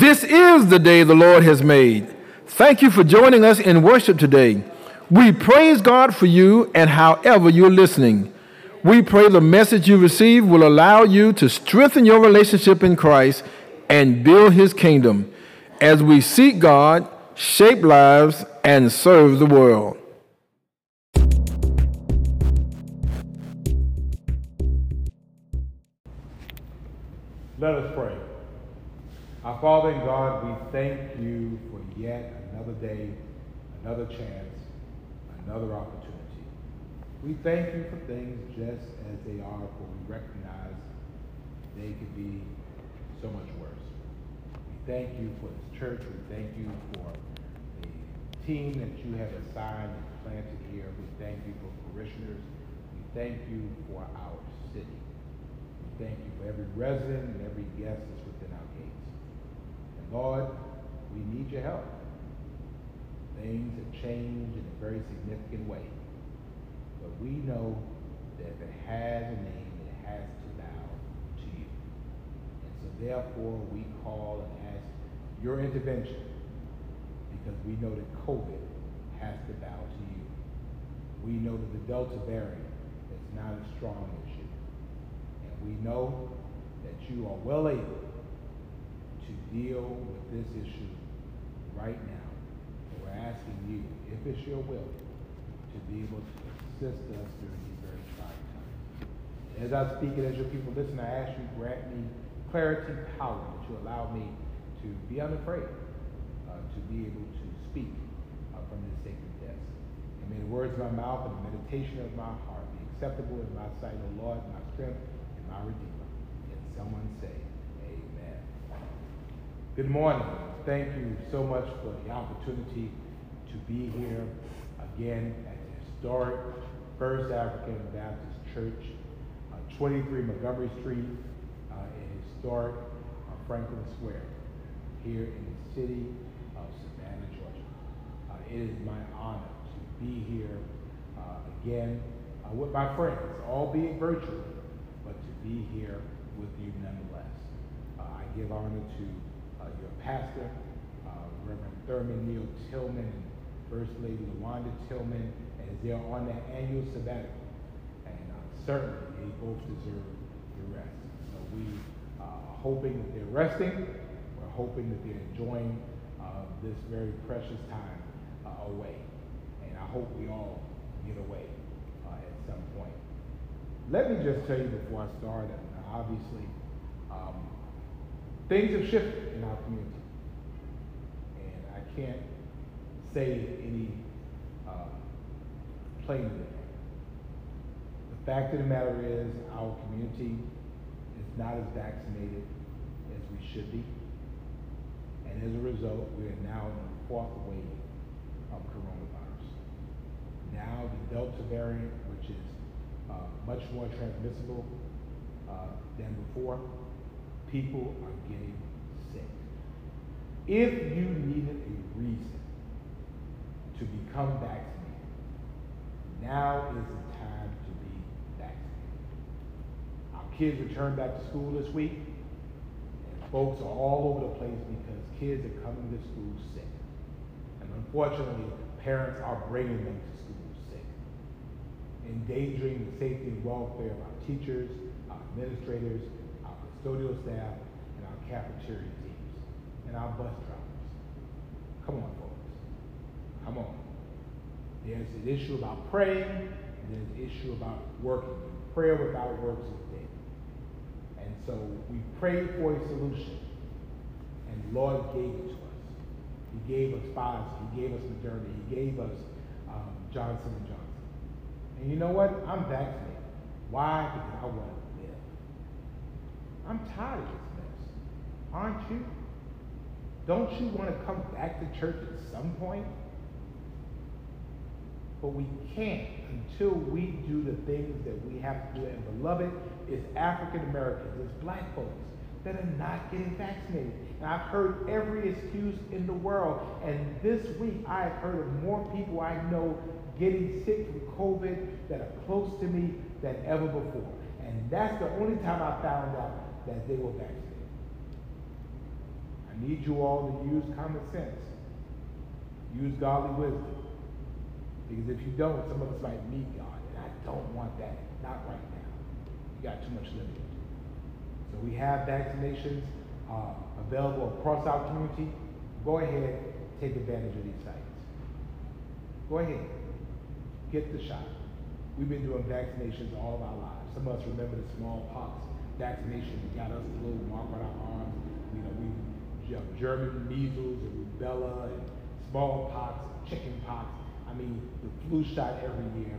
This is the day the Lord has made. Thank you for joining us in worship today. We praise God for you and however you're listening. We pray the message you receive will allow you to strengthen your relationship in Christ and build his kingdom as we seek God, shape lives, and serve the world. Let us pray. Our Father in God, we thank you for yet another day, another chance, another opportunity. We thank you for things just as they are, for we recognize they could be so much worse. We thank you for this church. We thank you for the team that you have assigned and planted here. We thank you for parishioners. We thank you for our city. We thank you for every resident and every guest that's within our gates. And Lord, we need your help. Things have changed in a very significant way. But we know that if it has a name, it has to bow to you. And so therefore, we call and ask your intervention, because we know that COVID has to bow to you. We know that the Delta variant is not as strong as you. And we know that you are well able to deal with this issue right now. And we're asking you, if it's your will, to be able to assist us during these very trying times. As I speak and as your people listen, I ask you grant me clarity, power, that you allow me to be unafraid, to be able to speak from this sacred desk. And may the words of my mouth and the meditation of my heart be acceptable in my sight, O Lord, my strength and my Redeemer. And someone say, amen. Good morning. Thank you so much for the opportunity to be here again at the historic First African Baptist Church, 23 Montgomery Street in historic Franklin Square here in the city of Savannah, Georgia. It is my honor to be here again with my friends, albeit virtually, but to be here with you nonetheless. I give honor to your pastor, Reverend Thurman Neal Tillman, and First Lady LaWanda Tillman, as they're on their annual sabbatical. And certainly they both deserve the rest. So we are hoping that they're resting. We're hoping that they're enjoying this very precious time away. And I hope we all get away at some point. Let me just tell you before I start, obviously, things have shifted in our community. And I can't say any plainly. The fact of the matter is our community is not as vaccinated as we should be. And as a result, we are now in the fourth wave of coronavirus. Now the Delta variant, which is much more transmissible than before, people are getting sick. If you needed a reason to become vaccinated, now is the time to be vaccinated. Our kids return back to school this week, and folks are all over the place because kids are coming to school sick. And unfortunately, parents are bringing them to school sick, endangering the safety and welfare of our teachers, our administrators, our custodial staff, and our cafeteria teams, and our bus drivers. Come on, folks. Come on. There's an issue about praying, and there's an issue about working. Prayer without works is dead. And so we prayed for a solution, and the Lord gave it to us. He gave us Pfizer, He gave us Moderna, He gave us Johnson & Johnson. And you know what? I'm vaccinated. Why? Because I want to live. I'm tired of this mess. Aren't you? Don't you want to come back to church at some point? But we can't until we do the things that we have to do. And beloved, it's African Americans, it's black folks that are not getting vaccinated. And I've heard every excuse in the world. And this week, I have heard of more people I know getting sick from COVID that are close to me than ever before. And that's the only time I found out that they were vaccinated. I I need you all to use common sense. Use godly wisdom. Because if you don't, some of us might meet God. And I don't want that. Not right now. You got too much living. So we have vaccinations available across our community. Go ahead, take advantage of these sites. Go ahead. Get the shot. We've been doing vaccinations all of our lives. Some of us remember the smallpox vaccination that got us a little mark on our arms. You know, we German measles and rubella and smallpox, chicken pox. I mean, the flu shot every year.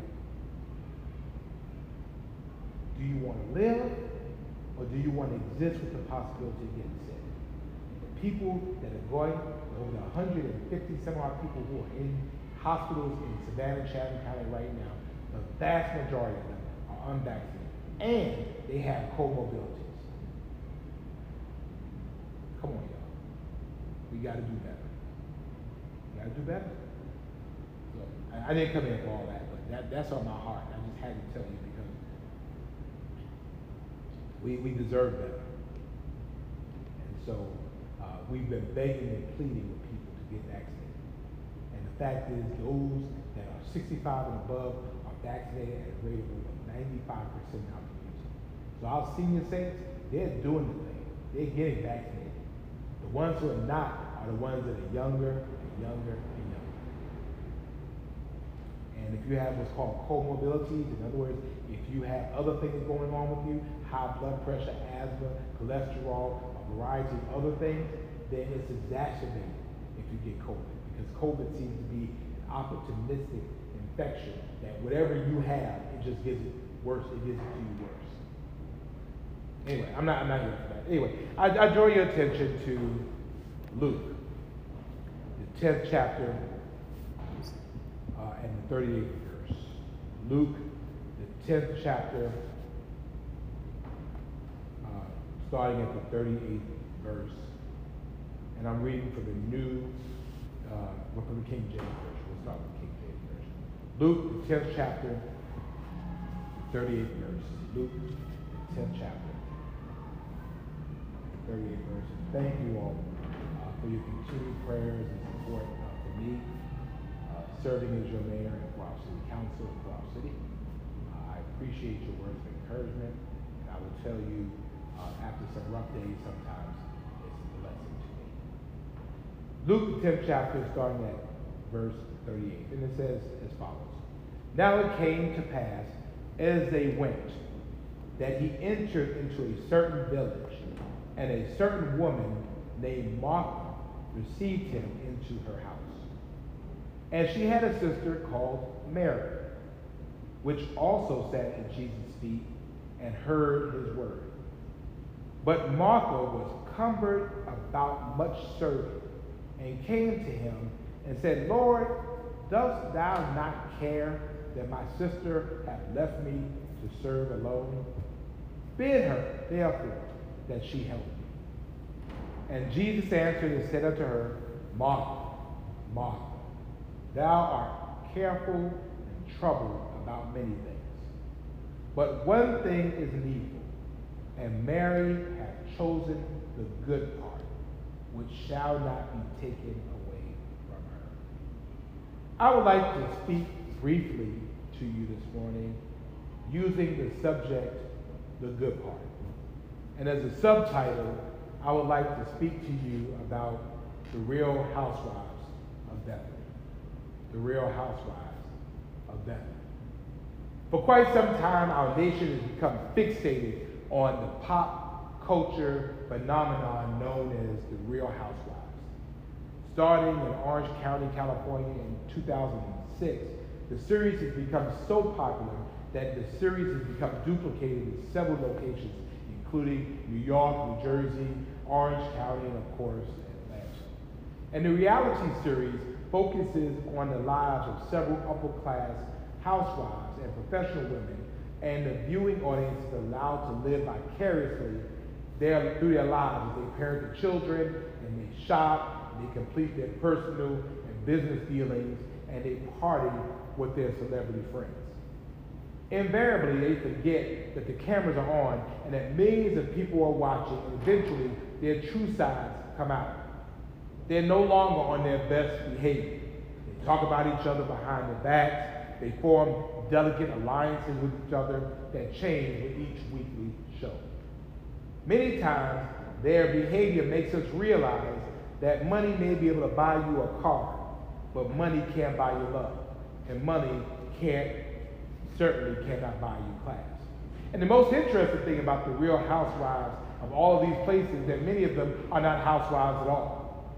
Do you want to live, or do you want to exist with the possibility of getting sick? The people that are going, over 150 some odd people who are in hospitals in Savannah, Chatham County right now, the vast majority of them are unvaccinated, and they have comorbidities. Come on, y'all. We got to do better. We got to do better. So, I didn't come in for all that, but that's on my heart. I just had to tell you because we deserve better. And so we've been begging and pleading with people to get vaccinated. And the fact is, those that are 65 and above are vaccinated at a rate of over 95% in our community. So our senior saints, they're doing the thing. They're getting vaccinated. The ones who are not are the ones that are younger and younger and younger. And if you have what's called comorbidities, in other words, if you have other things going on with you, high blood pressure, asthma, cholesterol, a variety of other things, then it's exacerbated if you get COVID. Because COVID seems to be an opportunistic infection that whatever you have, it just gives it worse. It gives it to you worse. Anyway, I'm not here for that. Anyway, I draw your attention to Luke, the 10th chapter and the 38th verse. Luke, the 10th chapter, starting at the 38th verse. And I'm reading from from the King James Version. We'll start with the King James Version. Luke, the 10th chapter, 38th verse. Luke, the 10th chapter, 38th verse. Thank you all for your continued prayers and support for me, serving as your mayor and for our city council and for our city. I appreciate your words of encouragement, and I will tell you, after some rough days, sometimes it's a blessing to me. Luke, the 10th chapter, starting at verse 38, and it says as follows. Now it came to pass, as they went, that he entered into a certain village, and a certain woman named Martha received him into her house. And she had a sister called Mary, which also sat at Jesus' feet and heard his word. But Martha was cumbered about much serving, and came to him and said, Lord, dost thou not care that my sister hath left me to serve alone? Bid her, therefore, that she help me. And Jesus answered and said unto her, Martha, Martha, thou art careful and troubled about many things. But one thing is needful, and Mary hath chosen the good part, which shall not be taken away from her. I would like to speak briefly to you this morning using the subject, the good part. And as a subtitle, I would like to speak to you about the Real Housewives of Bethany. The Real Housewives of Bethany. For quite some time, our nation has become fixated on the pop culture phenomenon known as the Real Housewives. Starting in Orange County, California in 2006, the series has become so popular that the series has become duplicated in several locations, including New York, New Jersey, Orange County, and of course, Atlanta. And the reality series focuses on the lives of several upper-class housewives and professional women, and the viewing audience is allowed to live vicariously through their lives as they parent their children, and they shop, and they complete their personal and business dealings, and they party with their celebrity friends. Invariably, they forget that the cameras are on and that millions of people are watching, and eventually their true sides come out. They're no longer on their best behavior. They talk about each other behind their backs. They form delicate alliances with each other that change with each weekly show. Many times, their behavior makes us realize that money may be able to buy you a car, but money can't buy you love. And money certainly cannot buy you class. And the most interesting thing about the Real Housewives of all of these places is that many of them are not housewives at all.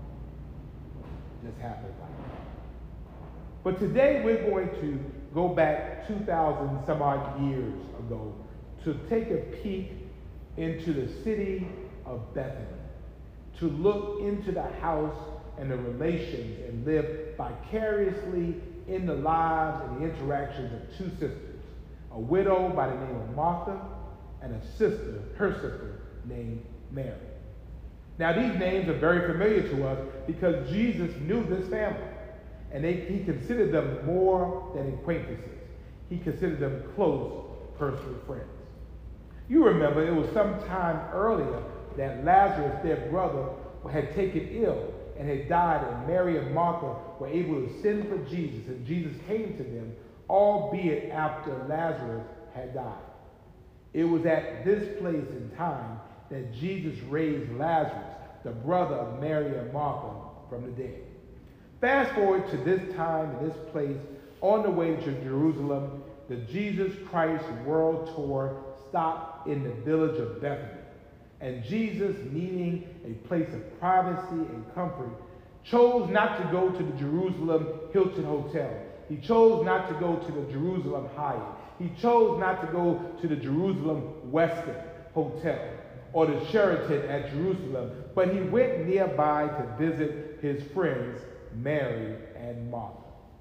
It just happens like that. But today we're going to go back 2,000 some odd years ago to take a peek into the city of Bethany, to look into the house and the relations and live vicariously in the lives and the interactions of two sisters, a widow by the name of Martha and a sister, her sister, named Mary. Now these names are very familiar to us because Jesus knew this family, and he considered them more than acquaintances. He considered them close personal friends. You remember it was some time earlier that Lazarus, their brother, had taken ill and had died, and Mary and Martha were able to send for Jesus, and Jesus came to them, albeit after Lazarus had died. It was at this place and time that Jesus raised Lazarus, the brother of Mary and Martha, from the dead. Fast forward to this time and this place, on the way to Jerusalem, the Jesus Christ World Tour stopped in the village of Bethany. And Jesus, needing a place of privacy and comfort, chose not to go to the Jerusalem Hilton Hotel. He chose not to go to the Jerusalem Hyatt. He chose not to go to the Jerusalem Westin Hotel or the Sheraton at Jerusalem, but he went nearby to visit his friends, Mary and Martha.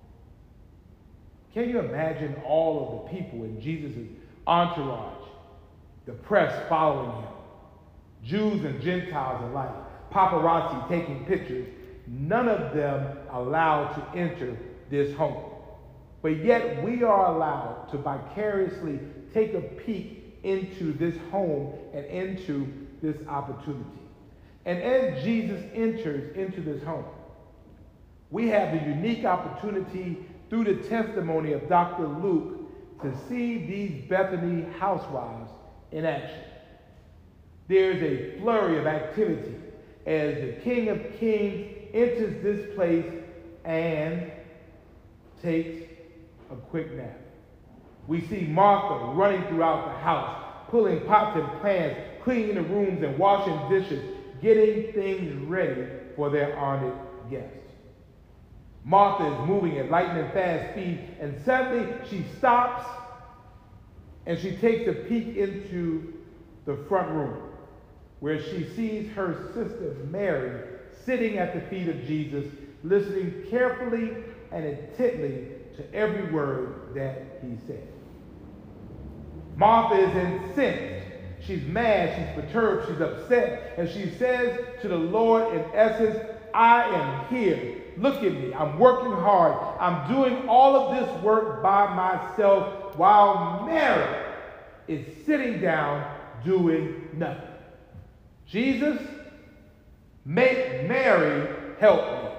Can you imagine all of the people in Jesus' entourage, the press following him, Jews and Gentiles alike, paparazzi taking pictures, none of them allowed to enter this home. But yet we are allowed to vicariously take a peek into this home and into this opportunity. And as Jesus enters into this home, we have the unique opportunity through the testimony of Dr. Luke to see these Bethany housewives in action. There's a flurry of activity as the King of Kings enters this place and takes a quick nap. We see Martha running throughout the house, pulling pots and pans, cleaning the rooms and washing dishes, getting things ready for their honored guests. Martha is moving at lightning fast speed, and suddenly she stops and she takes a peek into the front room, where she sees her sister Mary sitting at the feet of Jesus, listening carefully and intently to every word that he said. Martha is incensed. She's mad, she's perturbed, she's upset, and she says to the Lord in essence, I am here. Look at me. I'm working hard. I'm doing all of this work by myself while Mary is sitting down doing nothing. Jesus, make Mary help me.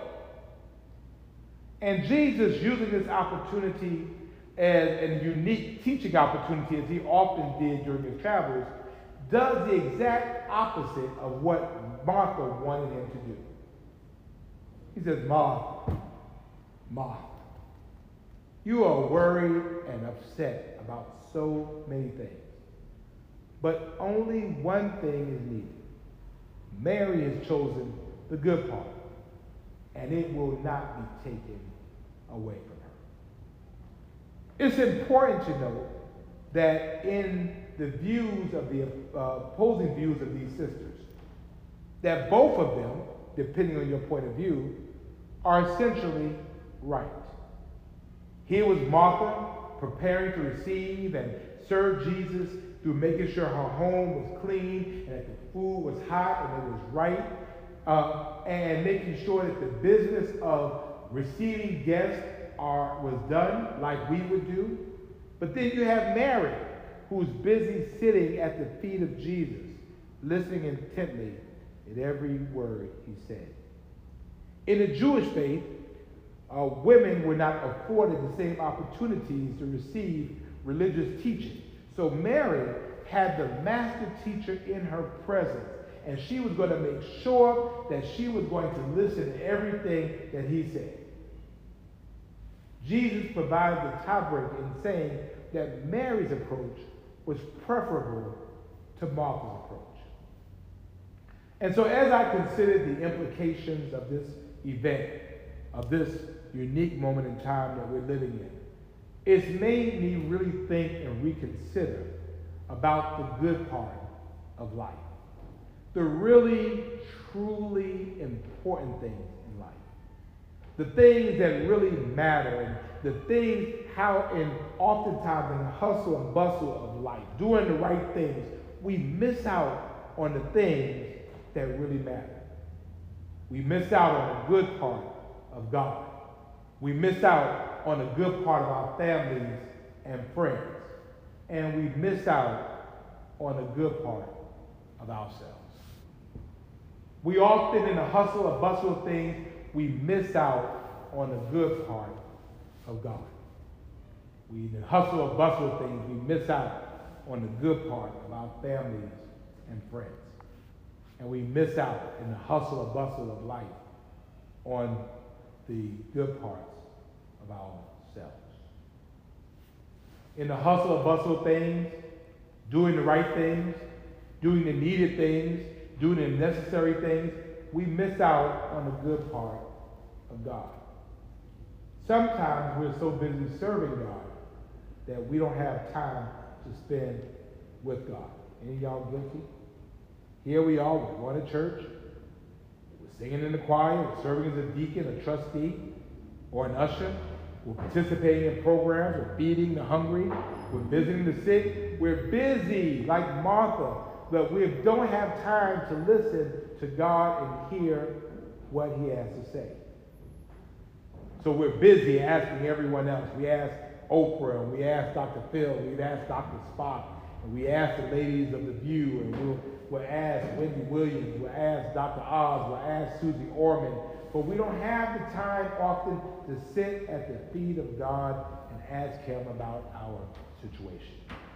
And Jesus, using this opportunity as a unique teaching opportunity, as he often did during his travels, does the exact opposite of what Martha wanted him to do. He says, Martha, Martha, you are worried and upset about so many things, but only one thing is needed. Mary has chosen the good part, and it will not be taken away from her. It's important to note that in the views of the opposing views of these sisters, that both of them, depending on your point of view, are essentially right. Here was Martha preparing to receive and serve Jesus through making sure her home was clean and that the food was hot and it was right, and making sure that the business of receiving guests was done like we would do. But then you have Mary, who's busy sitting at the feet of Jesus, listening intently at every word he said. In the Jewish faith, women were not afforded the same opportunities to receive religious teaching. So Mary had the master teacher in her presence, and she was going to make sure that she was going to listen to everything that he said. Jesus provided the tiebreak in saying that Mary's approach was preferable to Martha's approach. And so as I considered the implications of this event, of this unique moment in time that we're living in, it's made me really think and reconsider about the good part of life. The really, truly important things in life. The things that really matter, and the things how oftentimes in the hustle and bustle of life, doing the right things, we miss out on the things that really matter. We miss out on the good part of God. We miss out on the good part of our families and friends. And we miss out on the good part of ourselves. We often, in the hustle or bustle of things, we miss out on the good part of God. We, in the hustle or bustle of things, we miss out on the good part of our families and friends. And we miss out in the hustle or bustle of life on the good parts of ourselves. In the hustle or bustle of things, doing the right things, doing the needed things, doing the necessary things, we miss out on the good part of God. Sometimes we're so busy serving God that we don't have time to spend with God. Any of y'all guilty? Here we are, we're going to church, we're singing in the choir, we're serving as a deacon, a trustee, or an usher. We're participating in programs, we're feeding the hungry, we're visiting the sick. We're busy like Martha, but we don't have time to listen to God and hear what he has to say. So we're busy asking everyone else. We ask Oprah, and we ask Dr. Phil, we ask Dr. Spock, and we ask the ladies of The View, and we'll ask Wendy Williams, we'll ask Dr. Oz, we'll ask Susie Orman, but we don't have the time often to sit at the feet of God and ask him about our situation.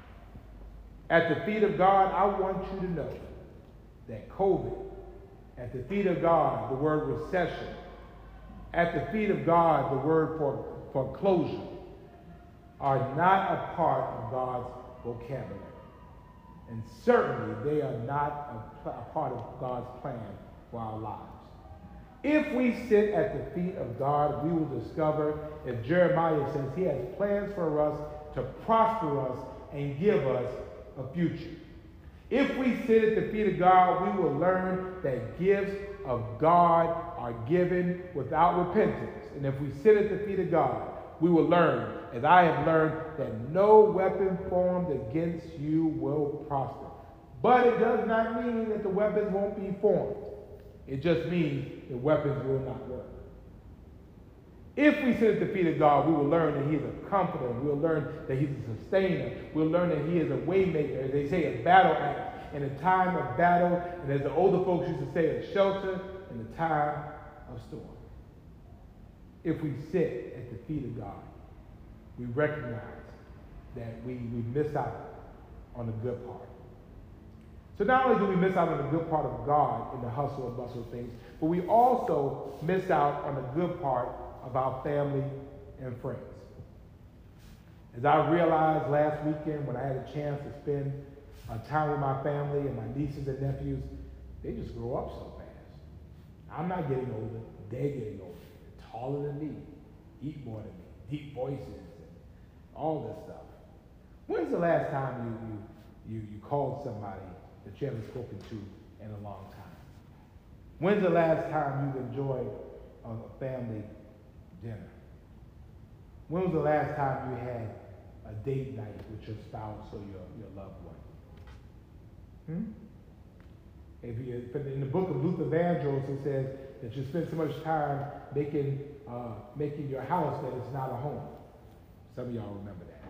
At the feet of God, I want you to know that COVID, at the feet of God, the word recession, at the feet of God, the word foreclosure, are not a part of God's vocabulary. And certainly they are not a part of God's plan for our lives. If we sit at the feet of God, we will discover, as Jeremiah says, he has plans for us to prosper us and give us a future. If we sit at the feet of God, we will learn that gifts of God are given without repentance. And if we sit at the feet of God, we will learn, as I have learned, that no weapon formed against you will prosper. But it does not mean that the weapons won't be formed. It just means the weapons will not work. If we sit at the feet of God, we will learn that he is a comforter. We'll learn that he's a sustainer. We'll learn that he is a way maker, as they say, a battle axe in a time of battle, and as the older folks used to say, a shelter in the time of storm. If we sit at the feet of God, we recognize that we miss out on the good part. So not only do we miss out on the good part of God in the hustle and bustle of things, but we also miss out on the good part of our family and friends. As I realized last weekend when I had a chance to spend time with my family and my nieces and nephews, they just grow up so fast. I'm not getting older, they're getting older. They're taller than me, eat more than me, deep voices, and all this stuff. When's the last time you called somebody that you haven't spoken to in a long time? When's the last time you've enjoyed a family dinner? When was the last time you had a date night with your spouse or your loved one? In the book of Luther Vandross, it says that you spend so much time making your house that it's not a home. Some of y'all remember that.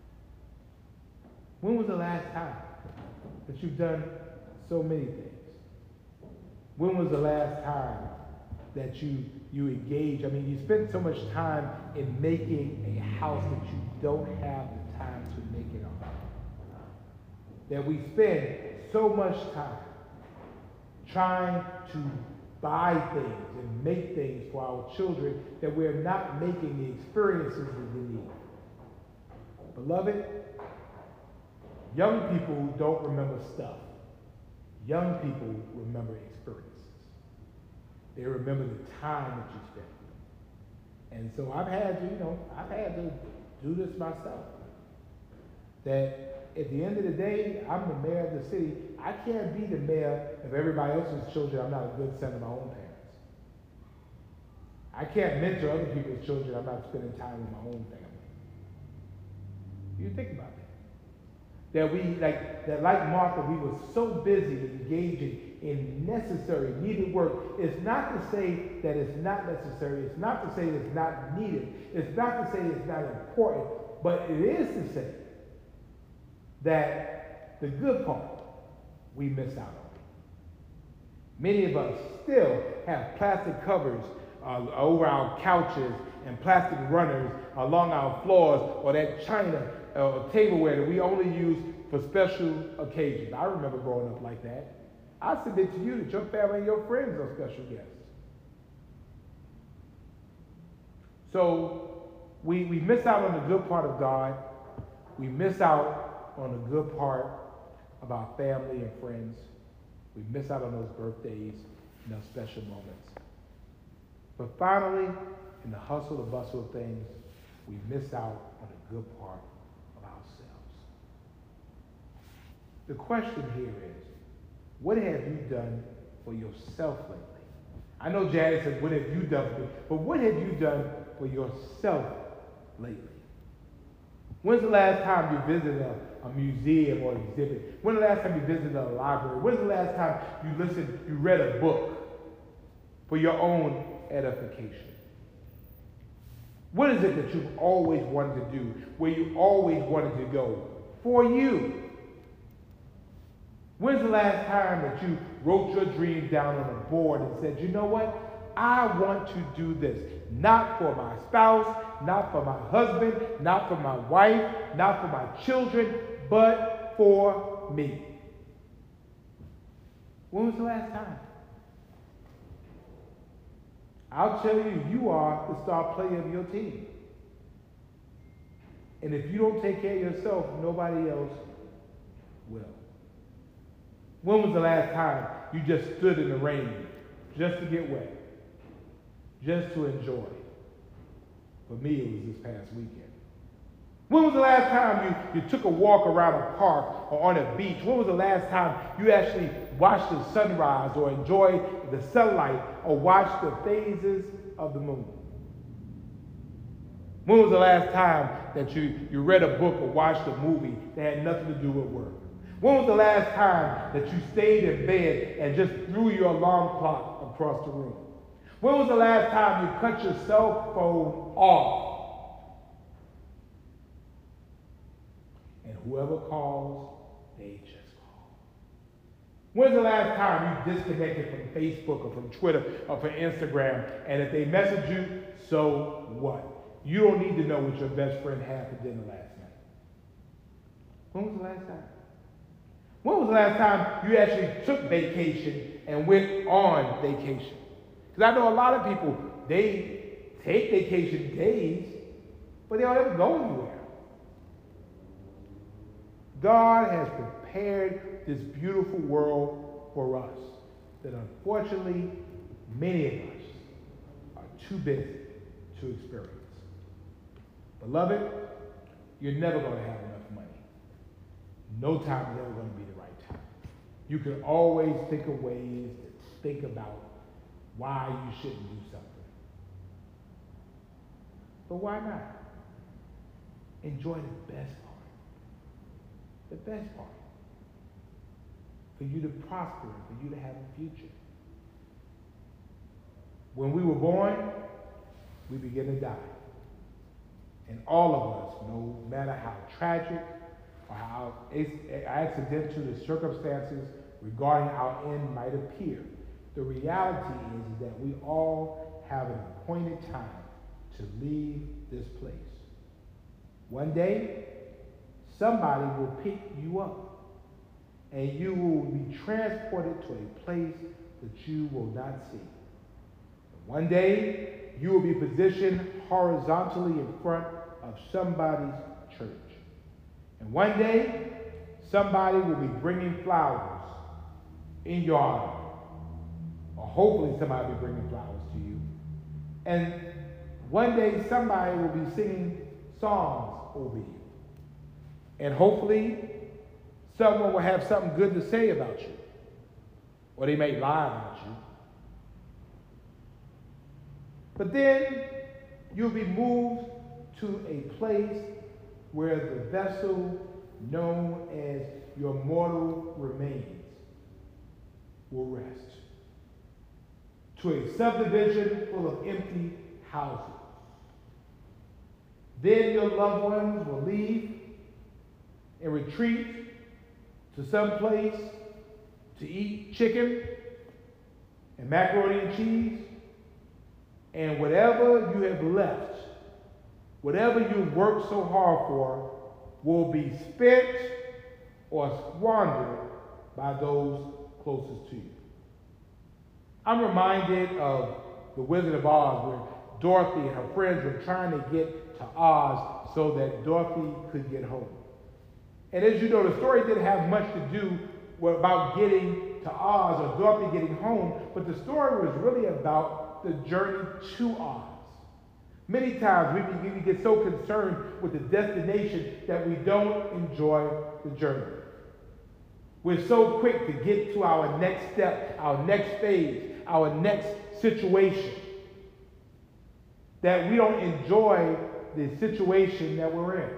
When was the last time that you've done so many things? When was the last time that you engage. I mean, you spend so much time in making a house that you don't have the time to make it on. That we spend so much time trying to buy things and make things for our children that we're not making the experiences that they need. Beloved, young people don't remember stuff. Young people remember experiences. They remember the time that you spent with them. And so I've had to do this myself. That at the end of the day, I'm the mayor of the city. I can't be the mayor of everybody else's children. I'm not a good son of my own parents. I can't mentor other people's children. I'm not spending time with my own family. You think about that. Like Martha, we were so busy engaging in necessary, needed work. It's not to say that it's not necessary. It's not to say it's not needed. It's not to say it's not important. But it is to say that the good part we miss out on. Many of us still have plastic covers over our couches and plastic runners along our floors, or that china tableware that we only use for special occasions. I remember growing up like that. I submit to you that your family and your friends are special guests. So we miss out on the good part of God. We miss out on the good part of our family and friends. We miss out on those birthdays and those special moments. But finally, in the hustle and bustle of things, we miss out on the good part of ourselves. The question here is, what have you done for yourself lately? I know Janice said, what have you done for me? But what have you done for yourself lately? When's the last time you visited a museum or exhibit? When's the last time you visited a library? When's the last time you read a book for your own edification? What is it that you've always wanted to do, where you always wanted to go for you? When's the last time that you wrote your dreams down on a board and said, you know what? I want to do this. Not for my spouse, not for my husband, not for my wife, not for my children, but for me. When was the last time? I'll tell you, you are the star player of your team. And if you don't take care of yourself, nobody else will. When was the last time you just stood in the rain just to get wet? Just to enjoy? For me, it was this past weekend. When was the last time you took a walk around a park or on a beach? When was the last time you actually watched the sunrise or enjoyed the sunlight or watched the phases of the moon? When was the last time that you read a book or watched a movie that had nothing to do with work? When was the last time that you stayed in bed and just threw your alarm clock across the room? When was the last time you cut your cell phone off? And whoever calls, they just call. When's the last time you disconnected from Facebook or from Twitter or from Instagram, and if they message you, so what? You don't need to know what your best friend had for dinner last night. When was the last time? When was the last time you actually took vacation and went on vacation? Because I know a lot of people, they take vacation days, but they don't ever go anywhere. God has prepared this beautiful world for us that unfortunately many of us are too busy to experience. Beloved, you're never going to have enough money. No time is ever going to be the right time. You can always think of ways to think about why you shouldn't do something. But why not? Enjoy the best part. The best part. For you to prosper, for you to have a future. When we were born, we begin to die. And all of us, no matter how tragic or how accidental the circumstances regarding our end might appear, The reality is that we all have an appointed time to leave this place. One day, somebody will pick you up, and you will be transported to a place that you will not see. One day, you will be positioned horizontally in front of somebody's church. And one day, somebody will be bringing flowers in your honor. Or hopefully somebody will be bringing flowers to you. And one day, somebody will be singing songs over you. And hopefully, someone will have something good to say about you. Or they may lie about you. But then you'll be moved to a place where the vessel known as your mortal remains will rest. To a subdivision full of empty houses. Then your loved ones will leave and retreat to some place to eat chicken and macaroni and cheese, and whatever you have left, whatever you've worked so hard for, will be spent or squandered by those closest to you. I'm reminded of The Wizard of Oz, where Dorothy and her friends were trying to get to Oz so that Dorothy could get home. And as you know, the story didn't have much to do about getting to Oz or Dorothy getting home, but the story was really about the journey to Oz. Many times we get so concerned with the destination that we don't enjoy the journey. We're so quick to get to our next step, our next phase, our next situation, that we don't enjoy the situation that we're in,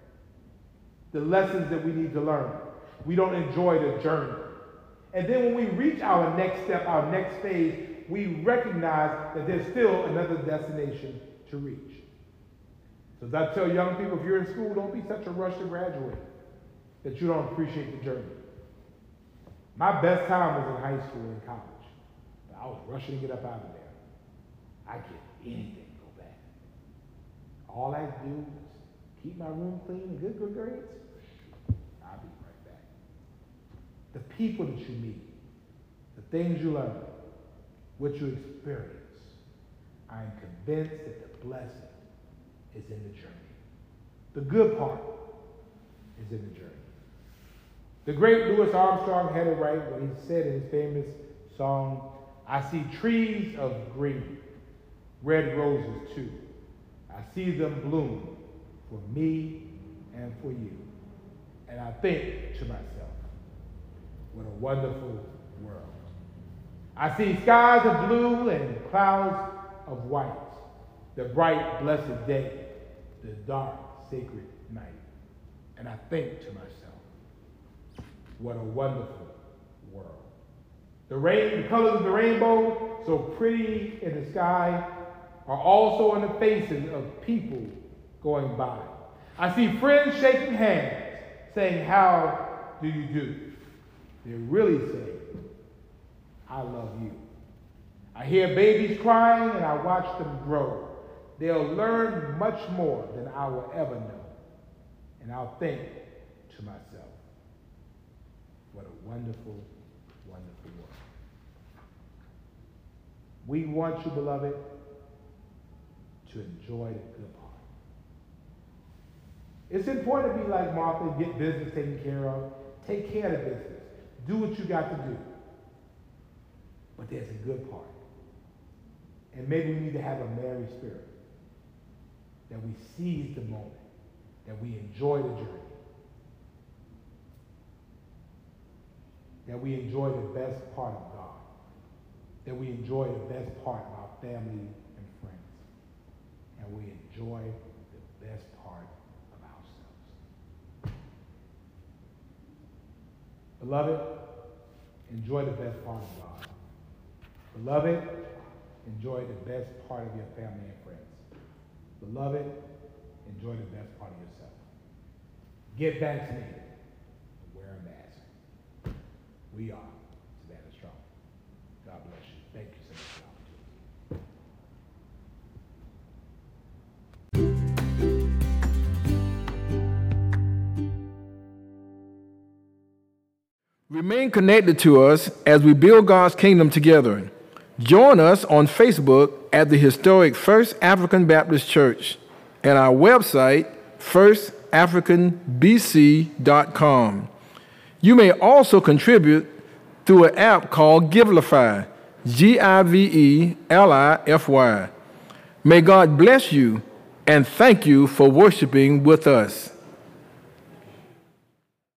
the lessons that we need to learn. We don't enjoy the journey. And then when we reach our next step, our next phase, we recognize that there's still another destination to reach. So as I tell young people, if you're in school, don't be such a rush to graduate that you don't appreciate the journey. My best time was in high school and college. But I was rushing to get up out of there. I get anything to go back. All I do is keep my room clean and good grades. I'll be right back. The people that you meet, the things you learn, what you experience, I am convinced that the blessing is in the journey. The good part is in the journey. The great Louis Armstrong had it right when he said in his famous song, "I see trees of green, red roses too. I see them bloom for me and for you." And I think to myself, what a wonderful world. I see skies of blue and clouds of white, the bright, blessed day, the dark, sacred night. And I think to myself, what a wonderful world. The colors of the rainbow, so pretty in the sky, are also in the faces of people going by. I see friends shaking hands, saying, "How do you do?" They're really saying, "I love you." I hear babies crying and I watch them grow. They'll learn much more than I will ever know. And I'll think to myself, what a wonderful, wonderful world. We want you, beloved, to enjoy the good part. It's important to be like Martha, get business taken care of. Take care of the business. Do what you got to do. But there's a good part. And maybe we need to have a Mary spirit. That we seize the moment. That we enjoy the journey. That we enjoy the best part of God. That we enjoy the best part of our family and friends. And we enjoy the best part of ourselves. Beloved, enjoy the best part of God. Beloved, enjoy the best part of your family and friends. Beloved, enjoy the best part of yourself. Get vaccinated and wear a mask. We are Savannah Strong. God bless you. Remain connected to us as we build God's kingdom together. Join us on Facebook at the historic First African Baptist Church and our website, firstafricanbc.com. You may also contribute through an app called Givelify, Givelify. May God bless you, and thank you for worshiping with us.